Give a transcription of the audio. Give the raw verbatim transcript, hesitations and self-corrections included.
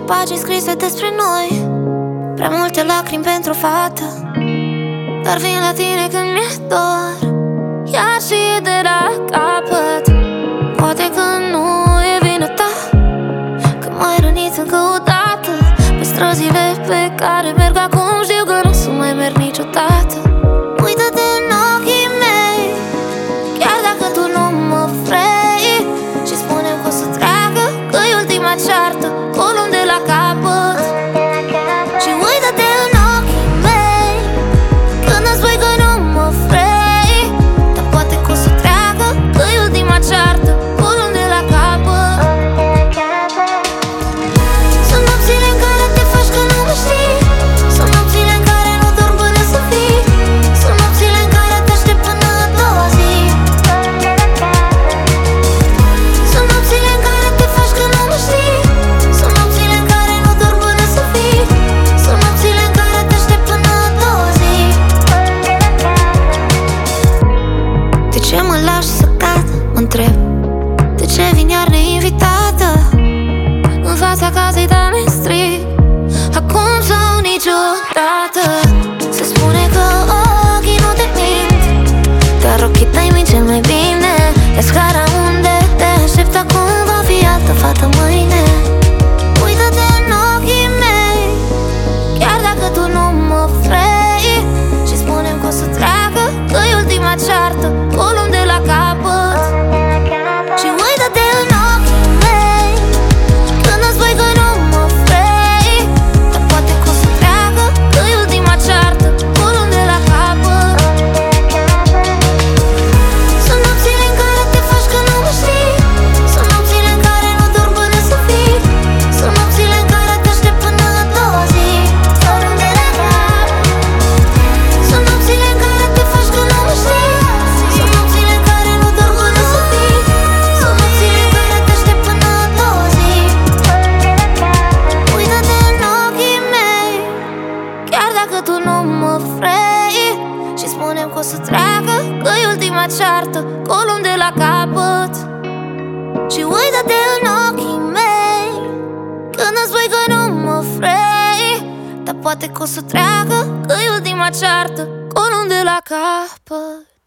pagini scrise despre noi, prea multe lacrimi pentru o fată, dar vin la tine când mi-e dor, iar și de la capăt. Poate că nu e vina ta, că m-ai rănit încă o dată. Pe străzile pe care merg acum știu că nu o să mai merg niciodată. Uită-te în ochii mei, chiar dacă tu nu mă vrei, și spune-mi că o să treacă, că e ultima ceartă, o luăm de la capăt. Și uită-te în ochii mei, când îmi spui că nu mă vrei, dar poate că o să treacă, că e ultima ceartă, o luăm de la capăt. Sunt nopțile în care te faci că nu mă știi, sunt nopțile în care nu dorm până să fii, sunt nopțile în care te aștept până a doua zi. Sunt nopțile în care te faci că nu mă știi, sunt nopțile în care nu dorm până să fii, sunt nopțile în care te aștept până a doua zi. De ce mă lași să cad, mă întreb, de ce vin iar neinvitată în fața casei tale strig, acum sau niciodată. Se spune că ochii nu te mint, dar ochii tăi mint cel mai bine. E scara unde te aștept acum, va fi altă fată mâine. Uită-te în ochii mei, chiar dacă tu nu mă vrei, și spune-mi că o să treacă, că e ultima ceartă, o luăm de la capăt. Și uită-te în ochii mei, când îmi spui că nu mă vrei, dar poate că o să treacă, că e ultima ceartă, o luăm de la capăt. Sunt nopțile în care te faci că nu mă știi, sunt nopțile în care nu dorm până să fii, sunt nopțile în care te aștept până a doua zi. O luăm de la capăt. Sunt nopțile în care te faci că nu mă știi, sunt nopțile în care nu dorm până să fii, sunt nopțile în care te aștept până a doua zi. Uită-te în ochii mei, chiar dacă tu nu mă vrei, și spune-mi că o să treacă, că e ultima ceartă, că o luăm de la capăt. Și uită-te în ochii mei, când îmi spui că nu mă vrei, dar poate că o să treacă, că e ultima ceartă, că o luăm de la capăt.